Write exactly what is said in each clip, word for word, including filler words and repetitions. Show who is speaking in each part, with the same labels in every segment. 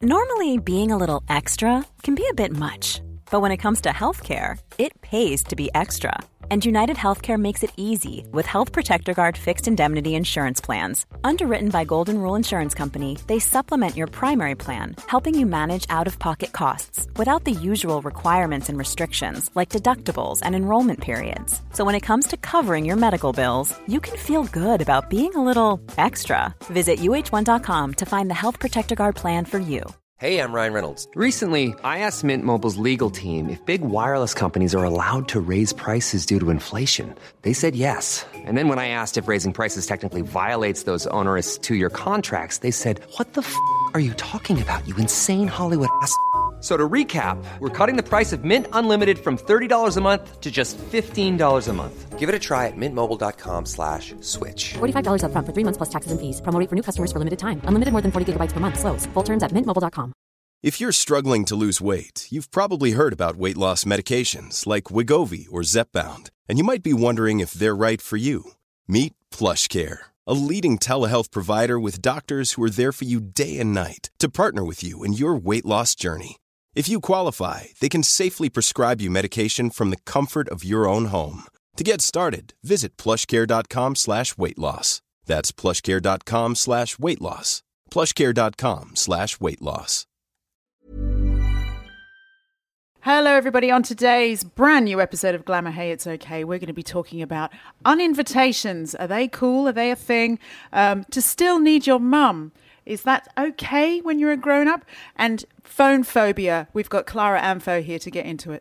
Speaker 1: Normally, being a little extra can be a bit much. But when it comes to healthcare, it pays to be extra. And United Healthcare makes it easy with Health Protector Guard fixed indemnity insurance plans. Underwritten by Golden Rule Insurance Company, they supplement your primary plan, helping you manage out-of-pocket costs without the usual requirements and restrictions like deductibles and enrollment periods. So when it comes to covering your medical bills, you can feel good about being a little extra. Visit U H one dot com to find the Health Protector Guard plan for you.
Speaker 2: Hey, I'm Ryan Reynolds. Recently, I asked Mint Mobile's legal team if big wireless companies are allowed to raise prices due to inflation. They said yes. And then when I asked if raising prices technically violates those onerous two-year contracts, they said, what the f*** are you talking about, you insane Hollywood ass f- So to recap, we're cutting the price of Mint Unlimited from thirty dollars a month to just fifteen dollars a month. Give it a try at mintmobile.com slash switch.
Speaker 3: forty-five dollars up front for three months plus taxes and fees. Promo rate for new customers for limited time. Unlimited more than forty gigabytes per month. Slows full terms at mint mobile dot com.
Speaker 4: If you're struggling to lose weight, you've probably heard about weight loss medications like Wegovy or Zepbound, and you might be wondering if they're right for you. Meet PlushCare, a leading telehealth provider with doctors who are there for you day and night to partner with you in your weight loss journey. If you qualify, they can safely prescribe you medication from the comfort of your own home. To get started, visit plushcare.com slash weight loss. That's plushcare.com slash weight loss. plushcare.com slash weight loss.
Speaker 5: Hello, everybody. On today's brand new episode of Glamour, Hey, It's Okay, we're going to be talking about uninvitations. Are they cool? Are they a thing? Um, to still need your mum. Is that okay when you're a grown-up? And phone phobia. We've got Clara Amfo here to get into it.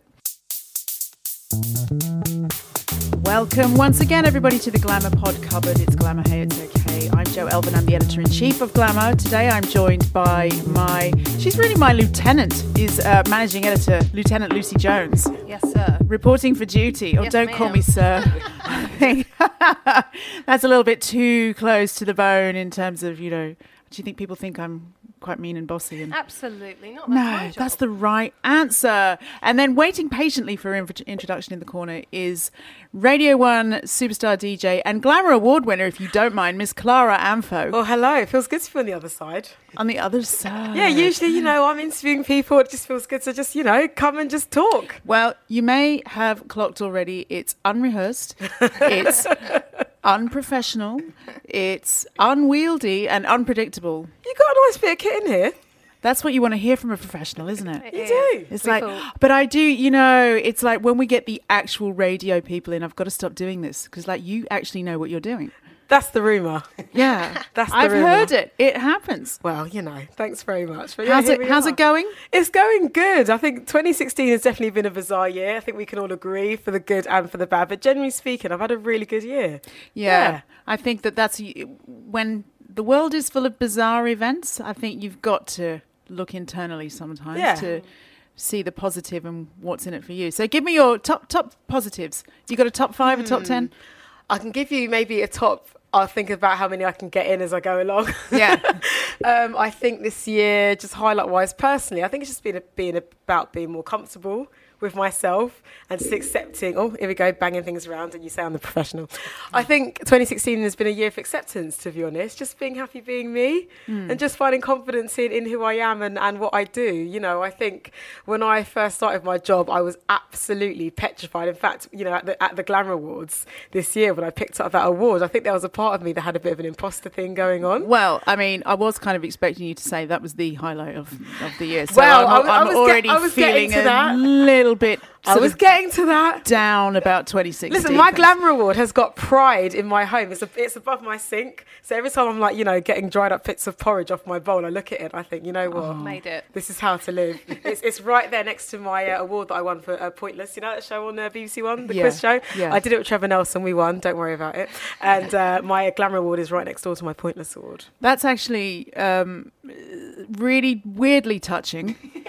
Speaker 5: Welcome once again, everybody, to the Glamour Pod Cupboard. It's Glamour, Hey, It's Okay. I'm Jo Elvin. I'm the editor-in-chief of Glamour. Today I'm joined by my... She's really my lieutenant, is uh, managing editor, Lieutenant Lucy Jones.
Speaker 6: Yes, sir.
Speaker 5: Reporting for duty. Oh,
Speaker 6: Yes,
Speaker 5: don't
Speaker 6: ma'am.
Speaker 5: call me sir. I think that's a little bit too close to the bone in terms of, you know... Do you think people think I'm quite mean and bossy? And
Speaker 6: Absolutely not. That's
Speaker 5: no,
Speaker 6: my job.
Speaker 5: that's the right answer. And then waiting patiently for inv- introduction in the corner is Radio one superstar D J and Glamour Award winner, if you don't mind, Miss Clara Amfo.
Speaker 7: Well, hello. It feels good to be on the other side.
Speaker 5: On the other side.
Speaker 7: Yeah, usually, you know, I'm interviewing people. It just feels good to just, you know, come and just talk.
Speaker 5: Well, you may have clocked already. It's unrehearsed. It's unprofessional. It's unwieldy and unpredictable.
Speaker 7: You got a nice bit of kit in here.
Speaker 5: That's what you want to hear from a professional, isn't it?
Speaker 6: It
Speaker 7: You
Speaker 6: is.
Speaker 7: do.
Speaker 5: It's
Speaker 6: We
Speaker 5: like,
Speaker 6: thought-
Speaker 5: but I do, you know, it's like when we get the actual radio people in, I've got to stop doing this because, like, you actually know what you're doing.
Speaker 7: That's the rumour.
Speaker 5: Yeah,
Speaker 7: That's the
Speaker 5: I've
Speaker 7: rumour.
Speaker 5: heard it. It happens.
Speaker 7: Well, you know, thanks very much. But yeah,
Speaker 5: How's
Speaker 7: here
Speaker 5: it?
Speaker 7: we
Speaker 5: How's
Speaker 7: are.
Speaker 5: it going?
Speaker 7: It's going good. I think twenty sixteen has definitely been a bizarre year. I think we can all agree, for the good and for the bad. But generally speaking, I've had a really good year.
Speaker 5: Yeah,
Speaker 7: Yeah.
Speaker 5: I think that that's when the world is full of bizarre events. I think you've got to look internally sometimes
Speaker 7: Yeah.
Speaker 5: to see the positive and what's in it for you. So, give me your top top positives. You got a top five, a top ten?
Speaker 7: I can give you maybe a top. I'll think about how many I can get in as I go along.
Speaker 5: Yeah.
Speaker 7: um, I think this year, just highlight-wise, personally, I think it's just been a, being about being more comfortable with myself and just accepting. Oh, here we go, banging things around, and you say I'm the professional. I think twenty sixteen has been a year of acceptance, to be honest. Just being happy being me
Speaker 5: Hmm.
Speaker 7: and just finding confidence in, in who I am and, and what I do. You know, I think when I first started my job, I was absolutely petrified. In fact, you know, at the, at the Glamour Awards this year, when I picked up that award, I think there was a part of me that had a bit of an imposter thing going on.
Speaker 5: Well, I mean, I was kind of expecting you to say that was the highlight of, of the year. So
Speaker 7: Well, I
Speaker 5: I'm,
Speaker 7: was- I
Speaker 5: I'm
Speaker 7: was get-
Speaker 5: already
Speaker 7: I was getting
Speaker 5: feeling
Speaker 7: to
Speaker 5: a
Speaker 7: that.
Speaker 5: little bit
Speaker 7: I
Speaker 5: sort
Speaker 7: was
Speaker 5: of
Speaker 7: getting to that.
Speaker 5: down about twenty sixteen.
Speaker 7: Listen, my
Speaker 5: Thanks.
Speaker 7: Glamour Award has got pride in my home. It's a, it's above my sink. So every time I'm like, you know, getting dried up bits of porridge off my bowl, I look at it and I think, you know what?
Speaker 6: Made it.
Speaker 7: This is how to live. it's, it's right there next to my uh, award that I won for uh, Pointless. You know that show on uh, B B C One, the
Speaker 5: Yeah,
Speaker 7: quiz show?
Speaker 5: yeah.
Speaker 7: I did it with Trevor Nelson. We won. Don't worry about it. And uh, my Glamour Award is right next door to my Pointless Award.
Speaker 5: That's actually um, really weirdly touching.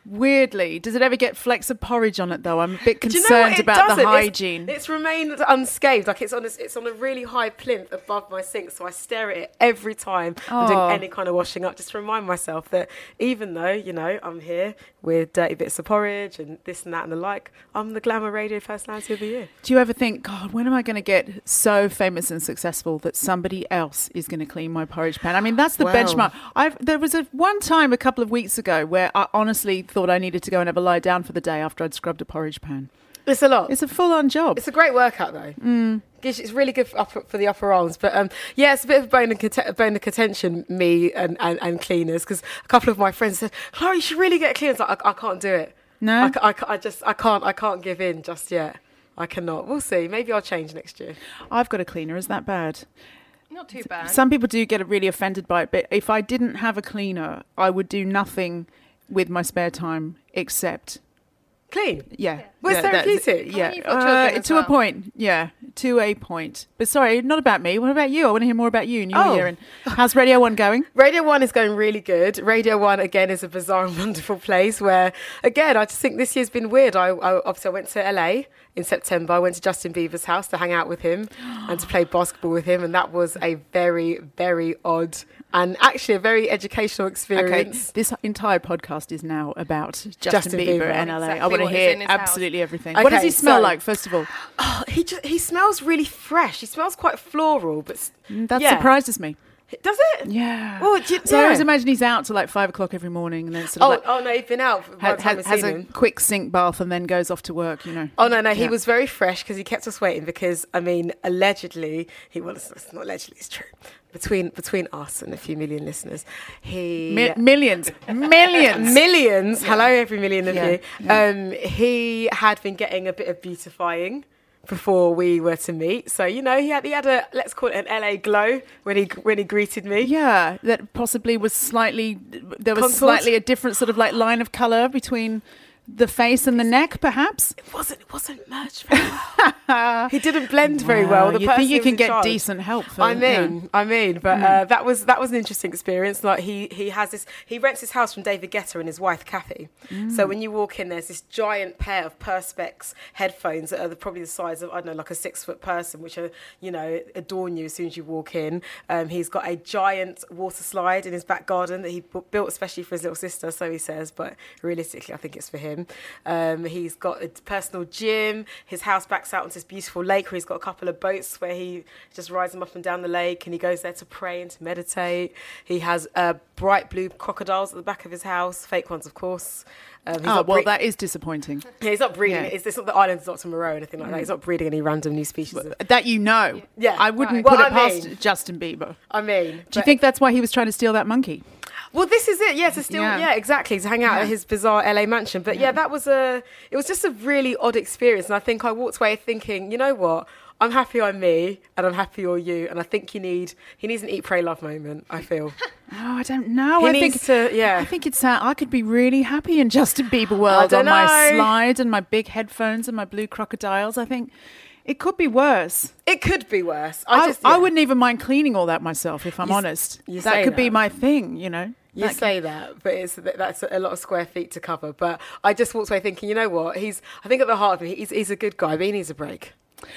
Speaker 5: Weirdly, does it ever get flecks of porridge on it though? I'm a bit
Speaker 7: Do you know
Speaker 5: concerned
Speaker 7: what? It
Speaker 5: about the
Speaker 7: doesn't.
Speaker 5: hygiene.
Speaker 7: It's, it's remained unscathed. Like it's on a, it's on a really high plinth above my sink, so I stare at it every time I'm doing
Speaker 5: Oh.
Speaker 7: any kind of washing up, just to remind myself that even though, you know, I'm here with dirty bits of porridge and this and that and the like, I'm the Glamour Radio Personality of the Year.
Speaker 5: Do you ever think, God, when am I going to get so famous and successful that somebody else is going to clean my porridge pan? I mean, that's the
Speaker 7: Wow.
Speaker 5: benchmark. I've, there was a one time a couple of weeks ago where I honestly thought I needed to go and have a lie down for the day after I'd scrubbed a porridge pan.
Speaker 7: It's a lot.
Speaker 5: It's a full-on job.
Speaker 7: It's a great workout, though. Mm. It's really good for, upper, for the upper arms. But um, yeah, it's a bit of a bone of, cont- bone of contention, me and, and, and cleaners, because a couple of my friends said, Clara, you should really get cleaners. Like, I, I can't do it.
Speaker 5: No?
Speaker 7: I, ca- I, ca- I just, I can't, I can't give in just yet. I cannot. We'll see. Maybe I'll change next year.
Speaker 5: I've got a cleaner. Is that bad?
Speaker 6: Not too bad.
Speaker 5: Some people do get really offended by it, but if I didn't have a cleaner, I would do nothing with my spare time except...
Speaker 7: Clean.
Speaker 5: Yeah.
Speaker 7: Well, it's
Speaker 5: Yeah, that's-
Speaker 7: therapeutic.
Speaker 5: Yeah.
Speaker 6: Oh, you've got children
Speaker 5: Uh,
Speaker 6: as
Speaker 5: to
Speaker 6: well.
Speaker 5: a point. Yeah. To a point. But sorry, not about me. What about you? I want to hear more about you and your
Speaker 7: Oh.
Speaker 5: year. And how's Radio One going?
Speaker 7: Radio One is going really good. Radio One, again, is a bizarre and wonderful place where, again, I just think this year's been weird. I, I Obviously, I went to L A in September. I went to Justin Bieber's house to hang out with him and to play basketball with him. And that was a very, very odd and actually a very educational
Speaker 5: Okay.
Speaker 7: experience.
Speaker 5: This entire podcast is now about Justin,
Speaker 7: Justin
Speaker 5: Bieber,
Speaker 7: Bieber.
Speaker 5: and L A. I
Speaker 6: Exactly
Speaker 5: want to
Speaker 6: what is
Speaker 5: hear
Speaker 6: in his house.
Speaker 5: absolutely everything. What does
Speaker 7: Okay,
Speaker 5: he smell
Speaker 7: so-
Speaker 5: like, first of all?
Speaker 7: Oh, he just, he smells really fresh. He smells quite floral, but s-
Speaker 5: That
Speaker 7: yeah.
Speaker 5: surprises me.
Speaker 7: Does it?
Speaker 5: Yeah.
Speaker 7: Oh, do you-
Speaker 5: so I
Speaker 7: yeah.
Speaker 5: always imagine he's out till like five o'clock every morning and then sort of
Speaker 7: Oh,
Speaker 5: like
Speaker 7: oh no, he's been out by
Speaker 5: ha-
Speaker 7: the time
Speaker 5: ha-
Speaker 7: I've
Speaker 5: has
Speaker 7: seen
Speaker 5: a
Speaker 7: him.
Speaker 5: quick sink bath and then goes off to work, you know.
Speaker 7: Oh no, no, he
Speaker 5: Yeah.
Speaker 7: was very fresh because he kept us waiting because I mean, allegedly he was. It's not allegedly, it's true. Between between us and a few million listeners, he
Speaker 5: Mi- millions. Millions.
Speaker 7: millions. Hello, every million of
Speaker 5: Yeah,
Speaker 7: you.
Speaker 5: yeah.
Speaker 7: Um, he had been getting a bit of beautifying before we were to meet. So you know, he had he had a let's call it an L A glow when he when he greeted me.
Speaker 5: Yeah, that possibly was slightly, there was
Speaker 7: Contoured?
Speaker 5: slightly a different sort of like line of colour between the face and the neck, perhaps.
Speaker 7: It wasn't it wasn't merged very well. He didn't blend very well.
Speaker 5: Wow,
Speaker 7: The
Speaker 5: you
Speaker 7: person
Speaker 5: think you
Speaker 7: who was
Speaker 5: can
Speaker 7: in
Speaker 5: get
Speaker 7: charge-
Speaker 5: decent help for,
Speaker 7: I mean,
Speaker 5: yeah.
Speaker 7: I mean, but uh, that was that was an interesting experience. Like he he has this, he rents his house from David Guetta and his wife Kathy. So when you walk in, there's this giant pair of Perspex headphones that are the, probably the size of I don't know, like a six foot person, which are you know adorn you as soon as you walk in. Um, he's got a giant water slide in his back garden that he bu- built especially for his little sister, so he says, but realistically, I think it's for him. Um, he's got a personal gym. His house backs out onto this beautiful lake where he's got a couple of boats where he just rides them up and down the lake, and he goes there to pray and to meditate. He has uh, bright blue crocodiles at the back of his house, fake ones, of course. Um, he's
Speaker 5: Oh,
Speaker 7: not
Speaker 5: well,
Speaker 7: bre-
Speaker 5: that is disappointing.
Speaker 7: yeah, he's not breeding.
Speaker 5: Yeah.
Speaker 7: It's, it's not the island of Doctor Moreau or anything like that. He's not breeding any random new species. Of,
Speaker 5: That you know.
Speaker 7: Yeah.
Speaker 5: I wouldn't
Speaker 7: Right.
Speaker 5: put
Speaker 7: Well,
Speaker 5: it
Speaker 7: I
Speaker 5: past
Speaker 7: mean-
Speaker 5: Justin Bieber.
Speaker 7: I mean,
Speaker 5: Do you
Speaker 7: but-
Speaker 5: think that's why he was trying to steal that monkey?
Speaker 7: Well, this is it. Yeah, to still,
Speaker 5: Yeah.
Speaker 7: yeah, exactly, to hang out
Speaker 5: Yeah.
Speaker 7: at his bizarre L A mansion. But yeah. that was a, it was just a really odd experience, and I think I walked away thinking, you know what, I'm happy I'm me, and I'm happy you're you, and I think you need, he needs an eat, pray, love moment. I feel.
Speaker 5: Oh, I don't know.
Speaker 7: He
Speaker 5: I
Speaker 7: needs
Speaker 5: think
Speaker 7: to- yeah.
Speaker 5: I think it's. Uh, I could be really happy in Justin Bieber world on
Speaker 7: don't
Speaker 5: my
Speaker 7: know.
Speaker 5: slide and my big headphones and my blue crocodiles. I think it could be worse.
Speaker 7: It could be worse. I
Speaker 5: I,
Speaker 7: just,
Speaker 5: I
Speaker 7: yeah.
Speaker 5: wouldn't even mind cleaning all that myself, if I'm
Speaker 7: You s-
Speaker 5: honest.
Speaker 7: you
Speaker 5: that
Speaker 7: say
Speaker 5: could be
Speaker 7: that.
Speaker 5: my thing, you know.
Speaker 7: You
Speaker 5: That
Speaker 7: say that, but it's that's a lot of square feet to cover. But I just walked away thinking, you know what? He's, I think at the heart of it, he's, he's a good guy, but he needs a break.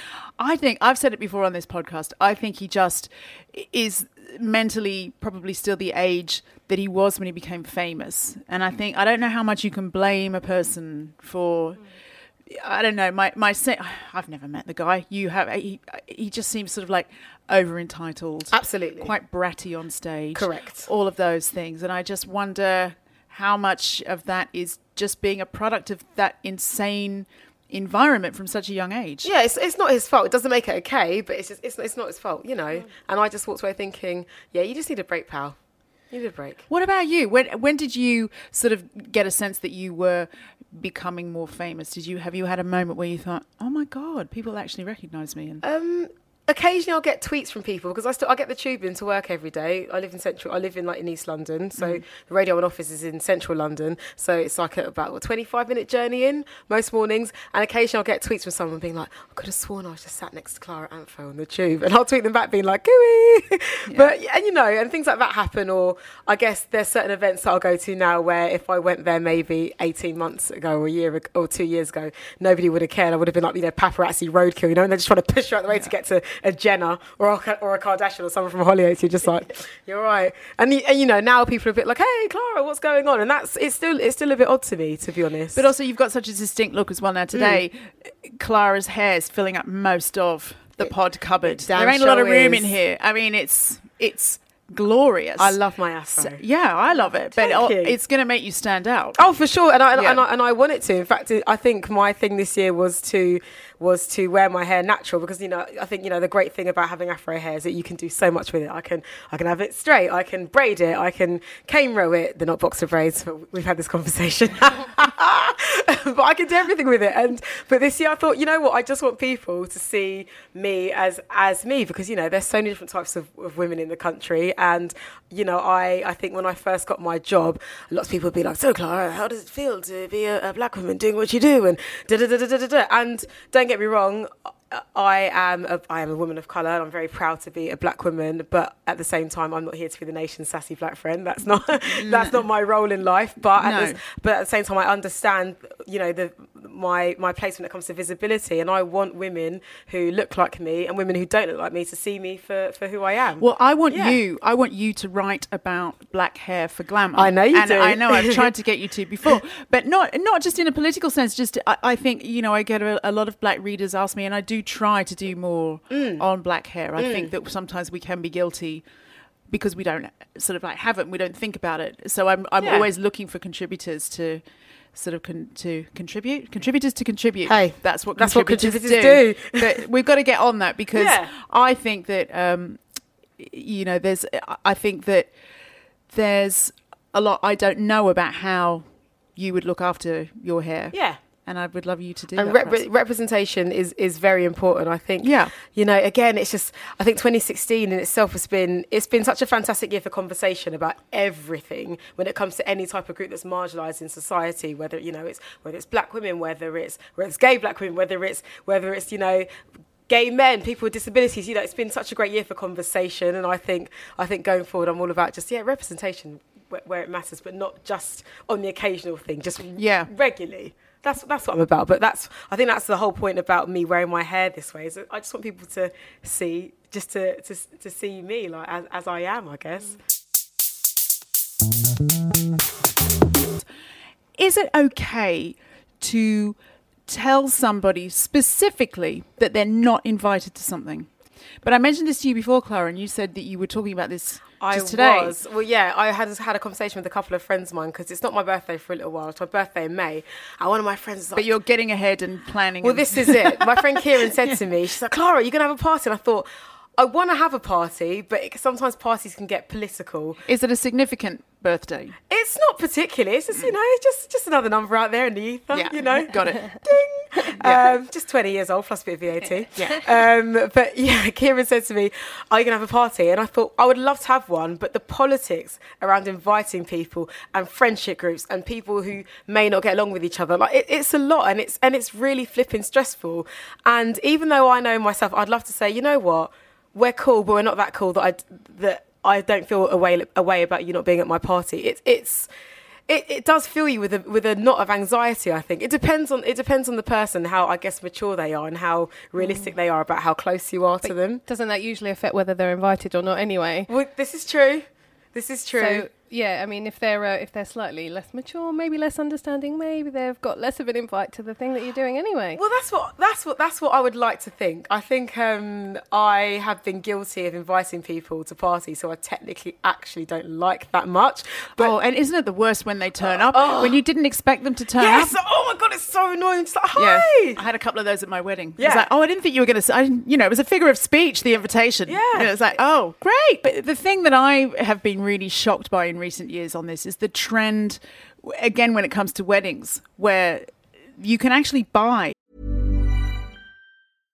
Speaker 5: I think I've said it before on this podcast. I think he just is mentally probably still the age that he was when he became famous. And I think I don't know how much you can blame a person for. I don't know. My my se- I've never met the guy. You have. He he just seems sort of like over entitled.
Speaker 7: Absolutely.
Speaker 5: Quite bratty on stage.
Speaker 7: Correct.
Speaker 5: All of those things, and I just wonder how much of that is just being a product of that insane environment from such a young age.
Speaker 7: Yeah, it's it's not his fault. It doesn't make it okay, but it's just it's it's not his fault, you know. And I just walked away thinking, yeah, you just need a break, pal. You need a break.
Speaker 5: What about you? When when did you sort of get a sense that you were becoming more famous? Did you have you had a moment where you thought, "Oh my God, people actually recognise me"? And
Speaker 7: Um, occasionally I'll get tweets from people because I still I get the tube into work every day. I live in central. I live in like in East London, so mm. the Radio One office is in central London. So it's like a, about a twenty-five minute journey in most mornings. And occasionally I'll get tweets from someone being like, "I could have sworn I was just sat next to Clara Antho on the tube," and I'll tweet them back being like, "Gooey." Yeah. But and you know, and things like that happen. Or I guess there's certain events that I'll go to now where if I went there maybe eighteen months ago or a year ago, or two years ago, nobody would have cared. I would have been like, you know, paparazzi roadkill, you know, and they're just trying to push you out the way yeah. to get to a Jenner or a, or a Kardashian or someone from Hollyoaks. You're just like, you're right. And, and you know, now people are a bit like, hey, Clara, what's going on? And that's it's still it's still a bit odd to me, to be honest.
Speaker 5: But also, you've got such a distinct look as well now. Today, mm. Clara's hair is filling up most of the it, pod cupboard. There ain't a lot of room is. in here. I mean, it's it's. glorious.
Speaker 7: I love my afro.
Speaker 5: So, yeah, I love it. But
Speaker 7: Thank
Speaker 5: it,
Speaker 7: you.
Speaker 5: it's going to make you stand out.
Speaker 7: Oh, for sure. And I, and,
Speaker 5: yeah.
Speaker 7: and I and I want it to. In fact, I think my thing this year was to was to wear my hair natural because you know I think you know the great thing about having afro hair is that you can do so much with it. I can I can have it straight. I can braid it. I can cane row it. They're not boxer braids. But we've had this conversation. But I can do everything with it. And but this year I thought, you know what? I just want people to see me as as me because you know there's so many different types of, of women in the country and. You know, I, I think when I first got my job, lots of people would be like, so Clara, how does it feel to be a, a black woman doing what you do? And da da da da da da. And don't get me wrong, I am a, I am a woman of colour and I'm very proud to be a black woman. But at the same time, I'm not here to be the nation's sassy black friend. That's not that's not my role in life. But
Speaker 5: no.
Speaker 7: at this, but at the same time, I understand, you know, the my my place when it comes to visibility. And I want women who look like me and women who don't look like me to see me for, for who I am.
Speaker 5: Well, I want
Speaker 7: yeah.
Speaker 5: you. I want you to write about black hair for Glamour.
Speaker 7: I know you
Speaker 5: and
Speaker 7: do.
Speaker 5: I know I've tried to get you to before, but not not just in a political sense. Just I, I think you know I get a, a lot of black readers ask me, and I do try to do more mm. on black hair. I mm. think that sometimes we can be guilty because we don't sort of like have it and we don't think about it. So I'm I'm
Speaker 7: yeah.
Speaker 5: always looking for contributors to sort of con- to contribute contributors to contribute.
Speaker 7: Hey,
Speaker 5: that's what
Speaker 7: that's
Speaker 5: contributors,
Speaker 7: what contributors do.
Speaker 5: do. But we've got to get on that because
Speaker 7: yeah.
Speaker 5: I think that um, you know there's I think that there's a lot I don't know about how you would look after your hair.
Speaker 7: Yeah.
Speaker 5: And I would love you to do
Speaker 7: and
Speaker 5: that.
Speaker 7: Rep- representation is, is very important. I think,
Speaker 5: yeah.
Speaker 7: you know, again, it's just, I think twenty sixteen in itself has been, it's been such a fantastic year for conversation about everything when it comes to any type of group that's marginalised in society, whether, you know, it's, whether it's black women, whether it's, whether it's gay black women, whether it's, whether it's, you know, gay men, people with disabilities. You know, it's been such a great year for conversation. And I think, I think going forward, I'm all about just, yeah, representation where, where it matters, but not just on the occasional thing, just
Speaker 5: yeah.
Speaker 7: regularly. That's that's what I'm about. But that's I think that's the whole point about me wearing my hair this way. Is I just want people to see, just to to, to see me like as, as I am, I guess.
Speaker 5: Is it okay to tell somebody specifically that they're not invited to something? But I mentioned this to you before, Clara, and you said that you were talking about this
Speaker 7: I
Speaker 5: just today.
Speaker 7: was. Well, yeah, I had had a conversation with a couple of friends of mine because it's not my birthday for a little while. It's my birthday in May. And one of my friends was like...
Speaker 5: But you're getting ahead and planning.
Speaker 7: Well,
Speaker 5: and
Speaker 7: this is it. My friend Kieran said to me, she's like, Clara, you're going to have a party? And I thought, I want to have a party, but it, sometimes parties can get political.
Speaker 5: Is it a significant birthday?
Speaker 7: It's not particularly. It's just, you know, just just another number out there in the ether,
Speaker 5: yeah.
Speaker 7: you know.
Speaker 5: Got it.
Speaker 7: Ding.
Speaker 5: Yeah.
Speaker 7: Um, just twenty years old plus a bit of V A T.
Speaker 5: Yeah.
Speaker 7: Um, but yeah, Kieran said to me, are you going to have a party? And I thought, I would love to have one, but the politics around inviting people and friendship groups and people who may not get along with each other, like it, it's a lot and it's and it's really flipping stressful. And even though I know myself, I'd love to say, you know what? We're cool, but we're not that cool that I that I don't feel a way a way about you not being at my party. It's it's it, it does fill you with a with a knot of anxiety. I think it depends on it depends on the person, how I guess mature they are and how realistic mm. they are about how close you are
Speaker 6: but
Speaker 7: to them.
Speaker 6: Doesn't that usually affect whether they're invited or not? Anyway,
Speaker 7: well, this is true. This is true.
Speaker 6: So, yeah, I mean, if they're uh, if they're slightly less mature, maybe less understanding, maybe they've got less of an invite to the thing that you're doing anyway.
Speaker 7: Well, that's what that's what that's what I would like to think. I think um, I have been guilty of inviting people to parties, so I technically actually don't like that much. But
Speaker 5: oh, and isn't it the worst when they turn
Speaker 7: uh,
Speaker 5: up
Speaker 7: oh.
Speaker 5: when you didn't expect them to turn
Speaker 7: yes,
Speaker 5: up?
Speaker 7: Oh my god, it's so annoying. It's like, hi.
Speaker 5: Yeah, I had a couple of those at my wedding.
Speaker 7: Yeah.
Speaker 5: It's like, oh, I didn't think you were going to. You know, it was a figure of speech, the invitation.
Speaker 7: Yeah.
Speaker 5: And it was like, oh, great. But the thing that I have been really shocked by in recent years on this is the trend, again, when it comes to weddings, where you can actually buy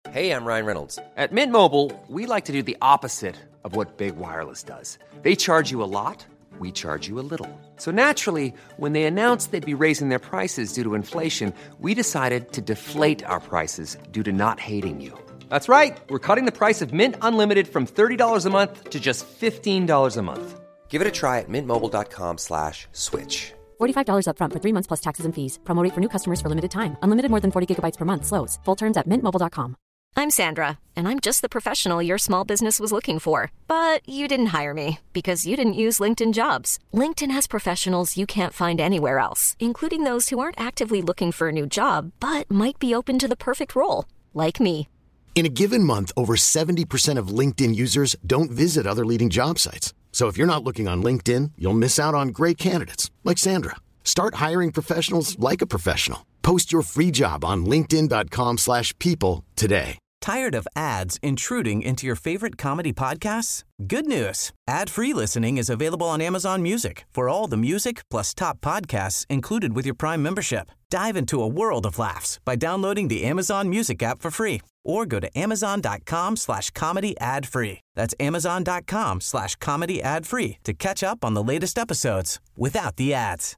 Speaker 2: Hey, I'm Ryan Reynolds. At Mint Mobile, we like to do the opposite of what Big Wireless does. They charge you a lot, we charge you a little. So naturally, when they announced they'd be raising their prices due to inflation, we decided to deflate our prices due to not hating you. That's right. We're cutting the price of Mint Unlimited from thirty dollars a month to just fifteen dollars a month. Give it a try at mintmobile.com slash switch.
Speaker 3: forty-five dollars up front for three months plus taxes and fees. Promo rate for new customers for limited time. Unlimited more than forty gigabytes per month. Slows full terms at mint mobile dot com.
Speaker 8: I'm Sandra, and I'm just the professional your small business was looking for. But you didn't hire me because you didn't use LinkedIn Jobs. LinkedIn has professionals you can't find anywhere else, including those who aren't actively looking for a new job, but might be open to the perfect role, like me.
Speaker 9: In a given month, over seventy percent of LinkedIn users don't visit other leading job sites. So if you're not looking on LinkedIn, you'll miss out on great candidates like Sandra. Start hiring professionals like a professional. Post your free job on linkedin.com slash people today.
Speaker 10: Tired of ads intruding into your favorite comedy podcasts? Good news. Ad-free listening is available on Amazon Music for all the music plus top podcasts included with your Prime membership. Dive into a world of laughs by downloading the Amazon Music app for free or go to amazon.com slash comedy ad free. That's amazon.com slash comedy ad free to catch up on the latest episodes without the ads.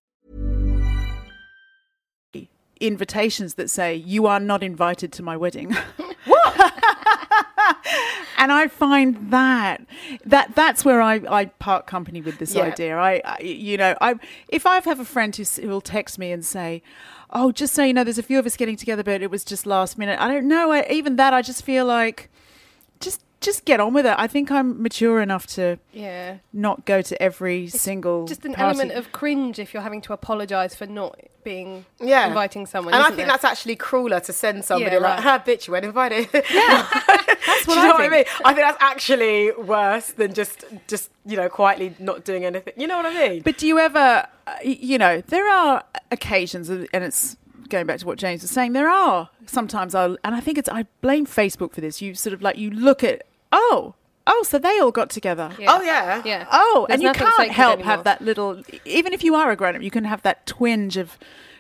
Speaker 5: Invitations that say, you are not invited to my wedding. What? And I find that that that's where I, I part company with this
Speaker 7: Yeah.
Speaker 5: idea. I, I you know, I if I have a friend who will text me and say, oh, just so you know, there's a few of us getting together, but it was just last minute. I don't know. I, even that, I just feel like just just get on with it. I think I'm mature enough to
Speaker 6: Yeah.
Speaker 5: not go to every single
Speaker 6: Just an
Speaker 5: party.
Speaker 6: element of cringe if you're having to apologise for not being
Speaker 7: Yeah.
Speaker 6: inviting someone.
Speaker 7: And I
Speaker 6: isn't
Speaker 7: think
Speaker 6: there?
Speaker 7: that's actually crueler to send somebody
Speaker 6: Yeah,
Speaker 7: like,
Speaker 6: right.
Speaker 7: ha, bitch, you weren't invited.
Speaker 5: Yeah, that's what
Speaker 7: Do you
Speaker 5: I
Speaker 7: know
Speaker 5: think.
Speaker 7: what I mean? I think that's actually worse than just, just you know, quietly not doing anything. You know what I mean?
Speaker 5: But do you ever, uh, you know, there are occasions, and it's going back to what James was saying, there are sometimes, I'll, and I think it's, I blame Facebook for this. You sort of like, you look at, oh, oh, so they all got together.
Speaker 6: Yeah.
Speaker 7: Oh, yeah.
Speaker 6: Yeah.
Speaker 5: Oh,
Speaker 6: There's
Speaker 5: and you
Speaker 6: nothing
Speaker 5: can't
Speaker 6: sacred
Speaker 5: help
Speaker 6: anymore.
Speaker 5: have that little, even if you are a grown-up, you can have that twinge of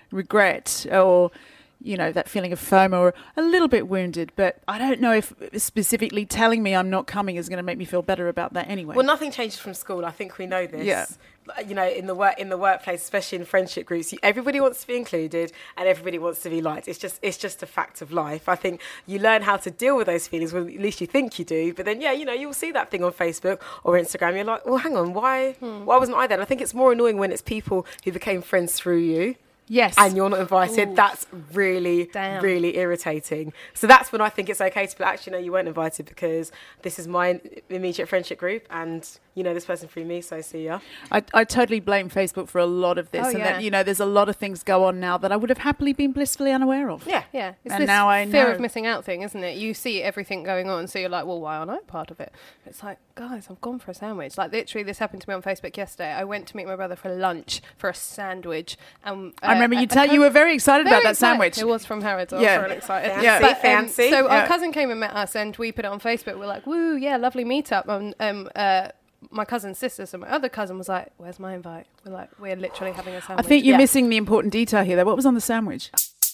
Speaker 5: regret or, you know, that feeling of FOMO or a little bit wounded. But I don't know if specifically telling me I'm not coming is going to make me feel better about that anyway.
Speaker 7: Well, nothing changes from school. I think we know this.
Speaker 5: Yeah.
Speaker 7: You know, in the work in the workplace, especially in friendship groups, you, everybody wants to be included and everybody wants to be liked. It's just it's just a fact of life. I think you learn how to deal with those feelings. Well, at least you think you do. But then, yeah, you know, you'll see that thing on Facebook or Instagram. You're like, well, hang on, why
Speaker 6: Hmm.
Speaker 7: why wasn't I there? And I think it's more annoying when it's people who became friends through you.
Speaker 5: Yes.
Speaker 7: And you're not invited.
Speaker 6: Ooh.
Speaker 7: That's really,
Speaker 6: Damn.
Speaker 7: really irritating. So that's when I think it's okay to be like, actually, no, you weren't invited because this is my immediate friendship group and you know this person through me, so see ya.
Speaker 5: I, I totally blame Facebook for a lot of this.
Speaker 6: Oh,
Speaker 5: and
Speaker 6: yeah.
Speaker 5: that, you know, there's a lot of things go on now that I would have happily been blissfully unaware of.
Speaker 7: Yeah.
Speaker 6: Yeah, it's
Speaker 5: And
Speaker 6: this
Speaker 5: now I
Speaker 6: fear
Speaker 5: know.
Speaker 6: of missing out thing, isn't it? You see everything going on, so you're like, well, why aren't I part of it? It's like, guys, I've gone for a sandwich. Like, literally, this happened to me on Facebook yesterday. I went to meet my brother for lunch for a sandwich. And, uh,
Speaker 5: I remember you
Speaker 6: a- a
Speaker 5: tell you
Speaker 6: co-
Speaker 5: were very excited
Speaker 6: Very
Speaker 5: about that
Speaker 6: excited.
Speaker 5: sandwich.
Speaker 6: It was from Harrods. I was
Speaker 5: Yeah.
Speaker 6: really excited.
Speaker 7: Fancy,
Speaker 5: Yeah.
Speaker 6: But, um,
Speaker 7: fancy.
Speaker 6: So
Speaker 5: Yeah.
Speaker 6: our cousin came and met us, and we put it on Facebook. We're like, woo, yeah, lovely meetup. And um, uh, my cousin's sister, so my other cousin was like, where's my invite? We're like, we're literally having a
Speaker 5: I
Speaker 6: sandwich.
Speaker 5: think you're
Speaker 7: Yeah.
Speaker 5: missing the important detail here, though. What was on the sandwich?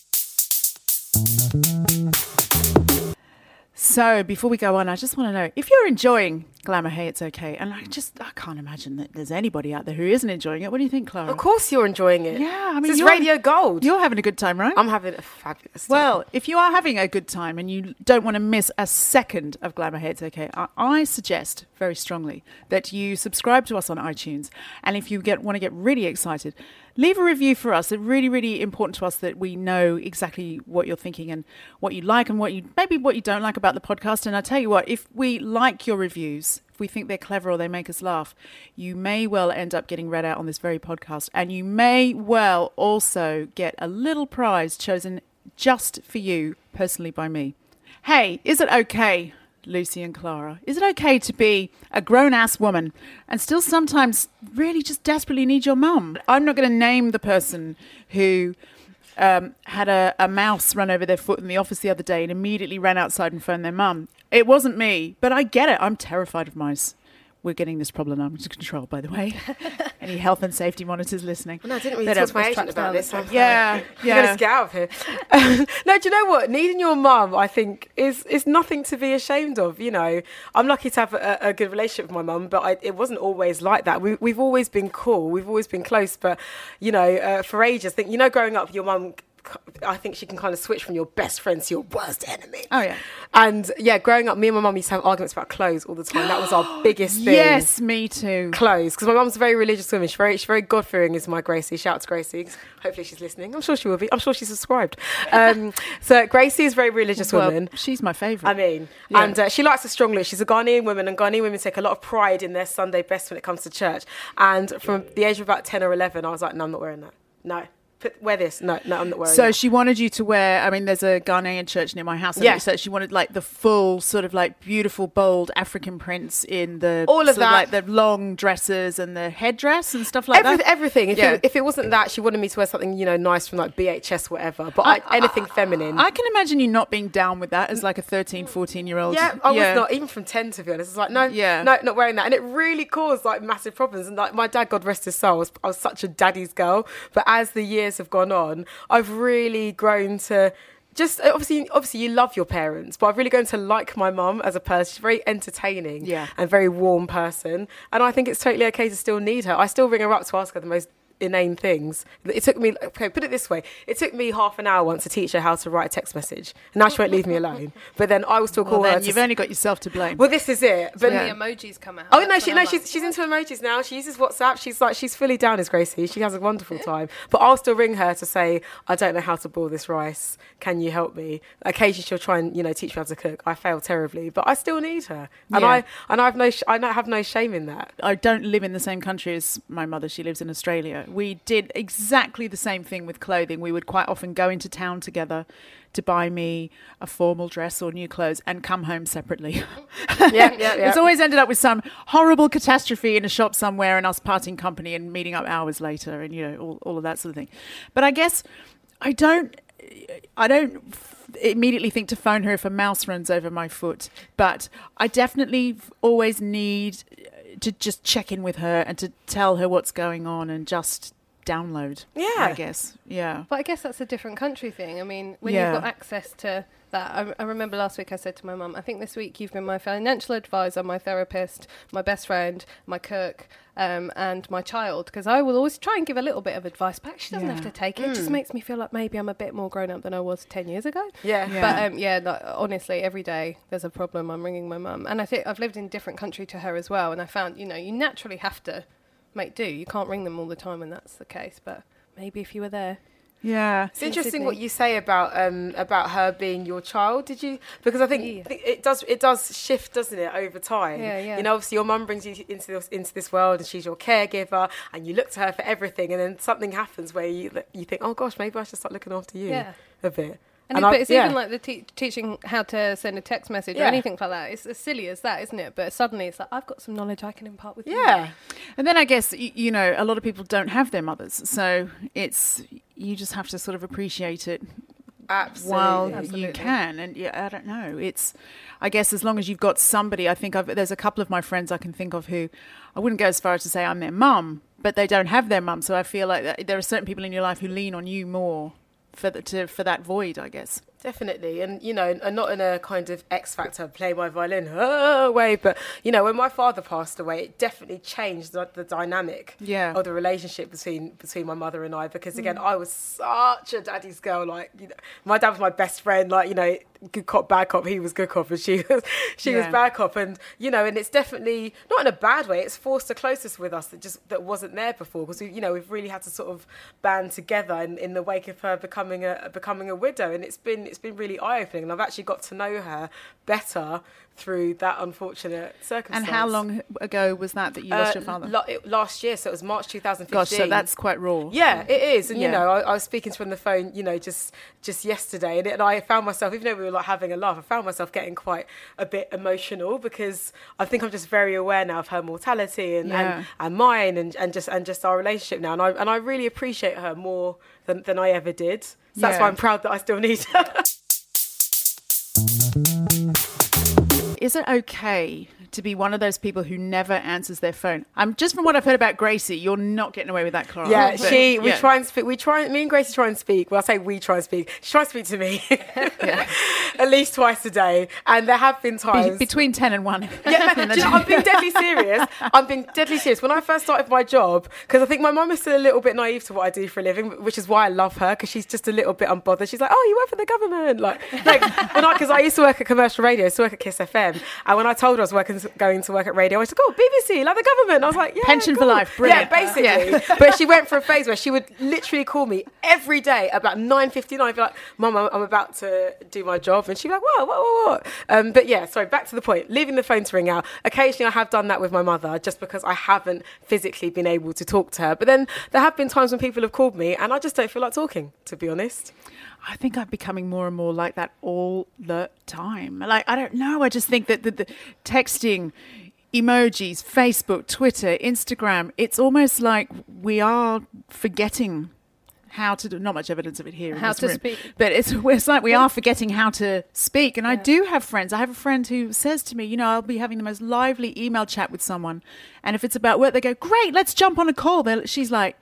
Speaker 5: So before we go on, I just want to know if you're enjoying Glamour Hey It's Okay. And I just, I can't imagine that there's anybody out there who isn't enjoying it. What do you think, Clara?
Speaker 7: Of course you're enjoying it.
Speaker 5: Yeah, I mean,
Speaker 7: this is
Speaker 5: you're-
Speaker 7: radio gold.
Speaker 5: You're having a good time, right?
Speaker 7: I'm having a fabulous time.
Speaker 5: Well, if you are having a good time and you don't want to miss a second of Glamour Hey It's Okay, I, I suggest very strongly that you subscribe to us on iTunes. And if you get want to get really excited, leave a review for us. It's really, really important to us that we know exactly what you're thinking and what you like and what you maybe what you don't like about the podcast. And I tell you what, if we like your reviews, if we think they're clever or they make us laugh, you may well end up getting read out on this very podcast. And you may well also get a little prize chosen just for you personally by me. Hey, is it okay, Lucy and Clara, is it okay to be a grown-ass woman and still sometimes really just desperately need your mum? I'm not going to name the person who um, had a, a mouse run over their foot in the office the other day and immediately ran outside and phoned their mum. It wasn't me, but I get it. I'm terrified of mice. we're getting this problem under control, by the way. Any health and safety monitors listening?
Speaker 7: No, I didn't really
Speaker 5: They
Speaker 7: talk to
Speaker 5: don't-
Speaker 7: my agent about this. I'm
Speaker 5: Yeah,
Speaker 7: sorry.
Speaker 5: yeah.
Speaker 7: You're going to get out of here. Um, no, do you know what? Needing your mum, I think, is is nothing to be ashamed of. You know, I'm lucky to have a, a good relationship with my mum, but I, it wasn't always like that. We, we've always been cool. We've always been close. But, you know, uh, for ages, I think, you know, growing up, your mum, I think she can kind of switch from your best friend to your worst enemy.
Speaker 5: Oh, yeah.
Speaker 7: And, yeah, growing up, me and my mum used to have arguments about clothes all the time. That was our biggest thing.
Speaker 5: Yes, me too.
Speaker 7: Clothes, because my mum's a very religious woman. She's very, she's very God-fearing, is my Gracie. Shout out to Gracie. Hopefully she's listening. I'm sure she will be. I'm sure she's subscribed. Um, so Gracie is a very religious
Speaker 5: Well,
Speaker 7: woman.
Speaker 5: she's my favourite.
Speaker 7: I mean,
Speaker 5: Yeah.
Speaker 7: and uh, she likes a strong look. She's a Ghanaian woman, and Ghanaian women take a lot of pride in their Sunday best when it comes to church. And from the age of about ten or eleven, I was like, no, I'm not wearing that. No. Put, wear this. No, no, I'm not wearing
Speaker 5: So
Speaker 7: that.
Speaker 5: she wanted you to wear, I mean, there's a Ghanaian church near my house.
Speaker 7: Yeah.
Speaker 5: So she wanted like the full sort of like beautiful, bold African prints in the,
Speaker 7: All of
Speaker 5: sort
Speaker 7: that.
Speaker 5: like the long dresses and the headdress and stuff like
Speaker 7: Every,
Speaker 5: that.
Speaker 7: everything. If,
Speaker 5: Yeah.
Speaker 7: it, if it wasn't that, she wanted me to wear something, you know, nice from like B H S, whatever. But I, anything feminine.
Speaker 5: I can imagine you not being down with that as like a thirteen, fourteen year old.
Speaker 7: Yeah, I was not, even from ten, to be honest. It's like, no,
Speaker 5: Yeah.
Speaker 7: no, not wearing that. And it really caused like massive problems. And like my dad, God rest his soul, I was, I was such a daddy's girl. But as the years have gone on, I've really grown to just, obviously, obviously you love your parents, but I've really grown to like my mum as a person. She's very entertaining
Speaker 5: Yeah.
Speaker 7: and very warm person. And I think it's totally okay to still need her. I still ring her up to ask her the most inane things. It took me, okay, put it this way, it took me half an hour once to teach her how to write a text message, and now she won't leave me alone. But then I will still call
Speaker 5: Well,
Speaker 7: her
Speaker 5: then
Speaker 7: to
Speaker 5: you've
Speaker 7: s-
Speaker 5: only got yourself to blame.
Speaker 7: well, this is it. But
Speaker 6: When
Speaker 5: Yeah.
Speaker 6: the emojis come out.
Speaker 7: oh
Speaker 6: that's
Speaker 7: no,
Speaker 6: when
Speaker 7: she
Speaker 6: I'm
Speaker 7: no,
Speaker 6: like,
Speaker 7: she's she's into emojis now. She uses WhatsApp. She's like she's fully down as Gracie. She has a wonderful time. But I'll still ring her to say, I don't know how to boil this rice. Can you help me? Occasionally she'll try and, you know, teach me how to cook. I fail terribly, but I still need her, and
Speaker 5: Yeah.
Speaker 7: I and I have no sh- I no- have no shame in that.
Speaker 5: I don't live in the same country as my mother. She lives in Australia. We did exactly the same thing with clothing. We would quite often go into town together to buy me a formal dress or new clothes and come home separately.
Speaker 7: Yeah, yeah, yeah.
Speaker 5: It's always ended up with some horrible catastrophe in a shop somewhere and us parting company and meeting up hours later and, you know, all, all of that sort of thing. But I guess I don't, I don't f- immediately think to phone her if a mouse runs over my foot, but I definitely f- always need to just check in with her and to tell her what's going on and just download.
Speaker 7: Yeah.
Speaker 5: I guess. Yeah.
Speaker 6: But I guess that's a different country thing. I mean, when
Speaker 5: Yeah.
Speaker 6: you've got access to that, I, I remember last week I said to my mum, I think this week you've been my financial advisor, my therapist, my best friend, my cook, um, and my child, because I will always try and give a little bit of advice back. She doesn't
Speaker 5: Yeah.
Speaker 6: have to take it. It just makes me feel like maybe I'm a bit more grown up than I was ten years ago.
Speaker 7: Yeah.
Speaker 5: Yeah.
Speaker 6: But um, yeah, like, honestly, every day there's a problem. I'm ringing my mum, and I think I've lived in a different country to her as well. And I found, you know, you naturally have to make do. You can't ring them all the time when that's the case. But maybe if you were there.
Speaker 5: Yeah.
Speaker 7: It's interesting
Speaker 6: Sydney.
Speaker 7: what you say about um, about her being your child. Did you? Because I think,
Speaker 6: Yeah.
Speaker 7: I think it does it does shift, doesn't it, over time?
Speaker 6: Yeah, yeah.
Speaker 7: You know, obviously your mum brings you into this into this world, and she's your caregiver, and you look to her for everything, and then something happens where you you think, oh gosh, maybe I should start looking after you
Speaker 6: Yeah.
Speaker 7: a bit.
Speaker 6: And, it,
Speaker 7: I-
Speaker 6: but it's
Speaker 7: yeah.
Speaker 6: even like the te- teaching how to send a text message or
Speaker 7: Yeah.
Speaker 6: anything like that. It's as silly as that, isn't it? But suddenly it's like, I've got some knowledge I can impart with you.
Speaker 7: Yeah.
Speaker 5: And then I guess, y- you know, a lot of people don't have their mothers. So it's, you just have to sort of appreciate it
Speaker 7: Absolutely.
Speaker 5: while you
Speaker 6: Absolutely.
Speaker 5: can. And yeah, I don't know. It's, I guess as long as you've got somebody, I think I've, there's a couple of my friends I can think of who, I wouldn't go as far as to say I'm their mum, but they don't have their mum. So I feel like that there are certain people in your life who lean on you more for the, to, for that void, I guess.
Speaker 7: Definitely, and you know, and not in a kind of X Factor, play my violin oh, way, but you know, when my father passed away, it definitely changed the, the dynamic
Speaker 5: Yeah.
Speaker 7: of the relationship between between my mother and I. Because again, I was such a daddy's girl. Like, you know, my dad was my best friend. Like, you know, good cop, bad cop. He was good cop, and she was she was
Speaker 5: Yeah.
Speaker 7: bad cop. And you know, and it's definitely not in a bad way. It's forced a closeness with us that just that wasn't there before. Because we, you know, we've really had to sort of band together in, in the wake of her becoming a becoming a widow, and it's been it's been really eye opening. And I've actually got to know her better through that unfortunate circumstance.
Speaker 5: And how long ago was that that you lost
Speaker 7: Uh,
Speaker 5: your father?
Speaker 7: la- it- last year, so it was March twenty fifteen.
Speaker 5: Gosh, so that's quite raw.
Speaker 7: Yeah, it is. And,
Speaker 5: Yeah.
Speaker 7: you know, I, I was speaking to her on the phone, you know, just just yesterday. And, it, and I found myself, even though we were like having a laugh, I found myself getting quite a bit emotional because I think I'm just very aware now of her mortality and,
Speaker 5: Yeah.
Speaker 7: and, and mine and, and just and just our relationship now. And I, and I really appreciate her more than, than I ever did. So that's
Speaker 5: Yeah.
Speaker 7: why I'm proud that I still need her.
Speaker 5: Is it okay to be one of those people who never answers their phone. I'm just from what I've heard about Gracie, you're not getting away with that, Clara.
Speaker 7: Yeah,
Speaker 5: But,
Speaker 7: she. We
Speaker 5: yeah.
Speaker 7: try and speak. We try. Me and Gracie try and speak. Well, I say we try and speak. She tries to speak to me
Speaker 5: Yeah.
Speaker 7: at least twice a day, and there have been times
Speaker 5: Be- between ten and one.
Speaker 7: Yeah, man, do you know, I'm being deadly serious. I'm being deadly serious. When I first started my job, because I think my mum is still a little bit naive to what I do for a living, which is why I love her, because she's just a little bit unbothered. She's like, "Oh, you work for the government?" Like, like when I, because I used to work at commercial radio, so I used to work at Kiss F M, and when I told her I was working, going to work at radio, I was like, "Oh, B B C, like the government." I was like, "Yeah,
Speaker 5: Pension
Speaker 7: cool.
Speaker 5: for life, brilliant.
Speaker 7: Yeah, basically.
Speaker 5: Yeah.
Speaker 7: But she went for a phase where she would literally call me every day about nine fifty-nine. I'd be like, "Mum, I'm, I'm about to do my job," and she'd be like, "What, what, what, what?" Um, but yeah, sorry. Back to the point. Leaving the phone to ring out. Occasionally, I have done that with my mother, just because I haven't physically been able to talk to her. But then there have been times when people have called me, and I just don't feel like talking, to be honest.
Speaker 5: I think I'm becoming more and more like that all the time. Like, I don't know. I just think that the, the texting, emojis, Facebook, Twitter, Instagram, it's almost like we are forgetting how to do, not much evidence of it here in
Speaker 6: How
Speaker 5: this
Speaker 6: to
Speaker 5: room,
Speaker 6: speak.
Speaker 5: but it's, it's like we are forgetting how to speak. And I do have friends. I have a friend who says to me, you know, I'll be having the most lively email chat with someone, and if it's about work, they go, "Great, let's jump on a call." They're, she's like,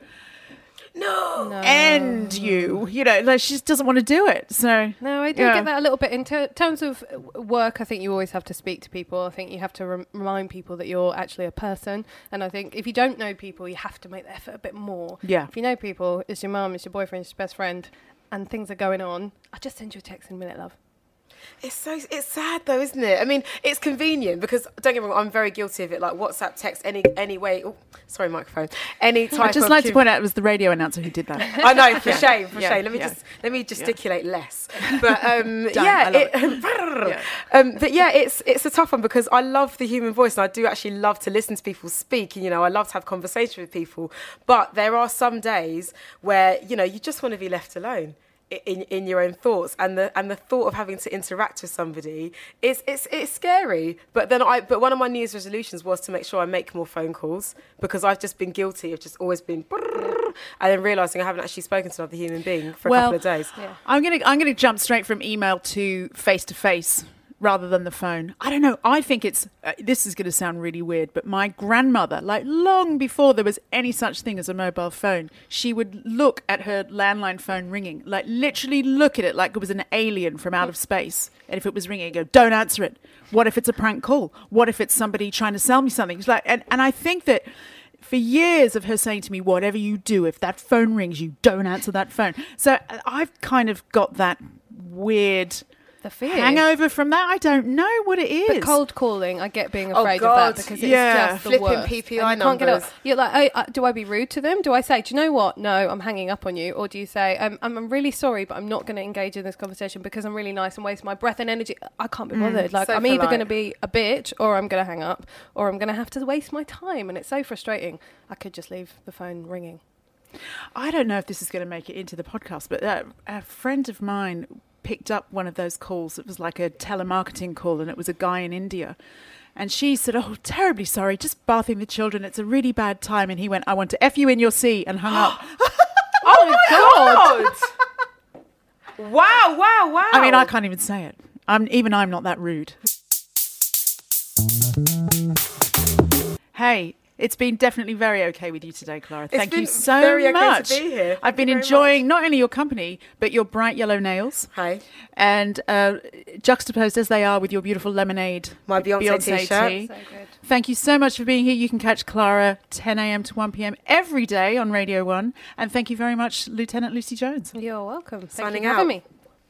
Speaker 7: No.
Speaker 6: No.
Speaker 5: "And you," you know, like she just doesn't want to do it. So
Speaker 6: No, I do
Speaker 5: yeah.
Speaker 6: get that a little bit. In ter- terms of work, I think you always have to speak to people. I think you have to rem- remind people that you're actually a person. And I think if you don't know people, you have to make the effort a bit more.
Speaker 5: Yeah.
Speaker 6: If you know people, it's your mum, it's your boyfriend, it's your best friend, and things are going on, I'll just send you a text in a minute, love.
Speaker 7: It's so it's sad though, isn't it? I mean, it's convenient because don't get me wrong, I'm very guilty of it. Like WhatsApp, text, any any way. Oh, sorry, microphone. Any type.
Speaker 5: I'd just
Speaker 7: of
Speaker 5: like to
Speaker 7: com-
Speaker 5: point out it was the radio announcer who did that.
Speaker 7: I know, for shame, for
Speaker 5: Yeah,
Speaker 7: shame. Let me
Speaker 5: yeah.
Speaker 7: just let me gesticulate less. But um,
Speaker 5: Done,
Speaker 7: yeah,
Speaker 5: I love
Speaker 7: it,
Speaker 5: Yeah.
Speaker 7: um, but yeah, it's it's a tough one because I love the human voice and I do actually love to listen to people speak. You know, I love to have conversation with people. But there are some days where you know you just want to be left alone. In, in your own thoughts, and the and the thought of having to interact with somebody is it's it's scary. But then I but one of my New Year's resolutions was to make sure I make more phone calls because I've just been guilty of just always been and then realising I haven't actually spoken to another human being for a
Speaker 5: Well,
Speaker 7: couple of days.
Speaker 6: Yeah.
Speaker 5: I'm gonna I'm gonna jump straight from email to face to face rather than the phone. I don't know. I think it's uh, this is going to sound really weird, but my grandmother, like long before there was any such thing as a mobile phone, she would look at her landline phone ringing, like literally look at it like it was an alien from out of space. And if it was ringing, go, "Don't answer it. What if it's a prank call? What if it's somebody trying to sell me something?" It's like, and and I think that. For years of her saying to me, "Whatever you do, if that phone rings, you don't answer that phone." So I've kind of got that weird
Speaker 6: The fear.
Speaker 5: hangover from that. I don't know what it is.
Speaker 6: But cold calling, I get being
Speaker 7: Oh,
Speaker 6: afraid
Speaker 7: God.
Speaker 6: of that because it's
Speaker 5: Yeah.
Speaker 6: just the
Speaker 7: Flipping
Speaker 6: worst.
Speaker 7: P P I
Speaker 6: And you can't get
Speaker 7: numbers.
Speaker 6: up. You're like, oh, uh, do I be rude to them? Do I say, "Do you know what? No, I'm hanging up on you," or do you say, um, "I'm, I'm really sorry, but I'm not going to engage in this conversation because I'm really nice and waste my breath and energy. I can't be bothered. like
Speaker 7: so
Speaker 6: I'm either
Speaker 7: polite.
Speaker 6: going to be a bitch or I'm going to hang up or I'm going to have to waste my time, and it's so frustrating. I could just leave the phone ringing.
Speaker 5: I don't know if this is going to make it into the podcast, but uh, a friend of mine picked up one of those calls. It was like a telemarketing call, and it was a guy in India. And she said, "Oh, terribly sorry, just bathing the children. It's a really bad time." And he went, "I want to F you in your C," and hung up.
Speaker 7: Oh my God! Wow! Wow! Wow!
Speaker 5: I mean, I can't even say it. I'm even I'm not that rude. Hey, it's been definitely very okay with you today, Clara.
Speaker 7: It's
Speaker 5: Thank you
Speaker 7: been
Speaker 5: so
Speaker 7: very okay to
Speaker 5: much.
Speaker 7: be here.
Speaker 5: I've been
Speaker 7: Thank you very
Speaker 5: enjoying not only your company, but your bright yellow nails.
Speaker 7: Hi.
Speaker 5: And uh, juxtaposed as they are with your beautiful lemonade.
Speaker 7: My Beyonce t-shirt.
Speaker 5: tee.
Speaker 6: So good.
Speaker 5: Thank you so much for being here. You can catch Clara ten a.m. to one p.m. every day on Radio one. And thank you very much, Lieutenant Lucy Jones.
Speaker 6: You're welcome. Thank
Speaker 7: Signing
Speaker 6: you for
Speaker 7: out.
Speaker 6: having me.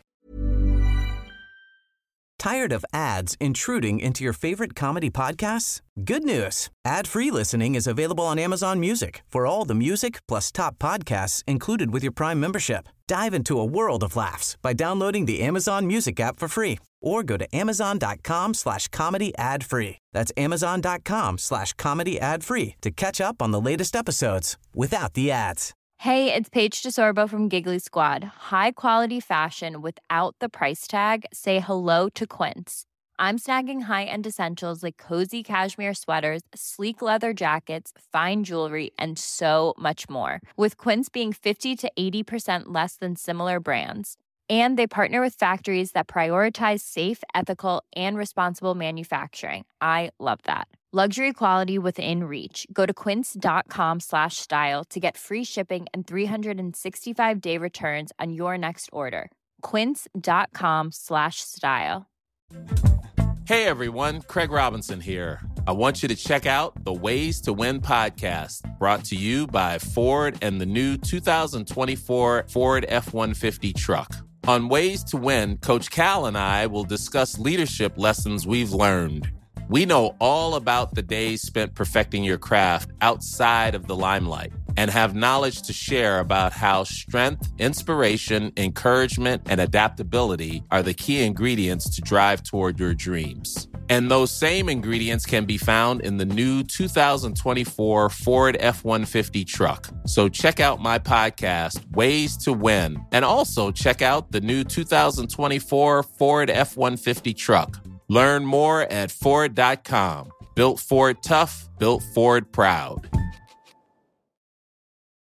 Speaker 10: Tired of ads intruding into your favorite comedy podcasts? Good news. Ad-free listening is available on Amazon Music for all the music plus top podcasts included with your Prime membership. Dive into a world of laughs by downloading the Amazon Music app for free or go to amazon.com slash comedy ad free. That's amazon.com slash comedy ad free to catch up on the latest episodes without the ads.
Speaker 11: Hey, it's Paige DeSorbo from Giggly Squad. High quality fashion without the price tag. Say hello to Quince. I'm snagging high-end essentials like cozy cashmere sweaters, sleek leather jackets, fine jewelry, and so much more. With Quince being fifty to eighty percent less than similar brands. And they partner with factories that prioritize safe, ethical, and responsible manufacturing. I love that. Luxury quality within reach. Go to quince.com slash style to get free shipping and three sixty-five day returns on your next order. Quince.com slash style.
Speaker 12: Hey everyone, Craig Robinson here. I want you to check out the Ways to Win podcast, brought to you by Ford and the new two thousand twenty-four Ford F one fifty truck. On Ways to Win, Coach Cal and I will discuss leadership lessons we've learned. We know all about the days spent perfecting your craft outside of the limelight and have knowledge to share about how strength, inspiration, encouragement, and adaptability are the key ingredients to drive toward your dreams. And those same ingredients can be found in the new two thousand twenty-four Ford F one fifty truck. So check out my podcast, Ways to Win, and also check out the new two thousand twenty-four Ford F one fifty truck. Learn more at Ford dot com. Built Ford tough, built Ford proud.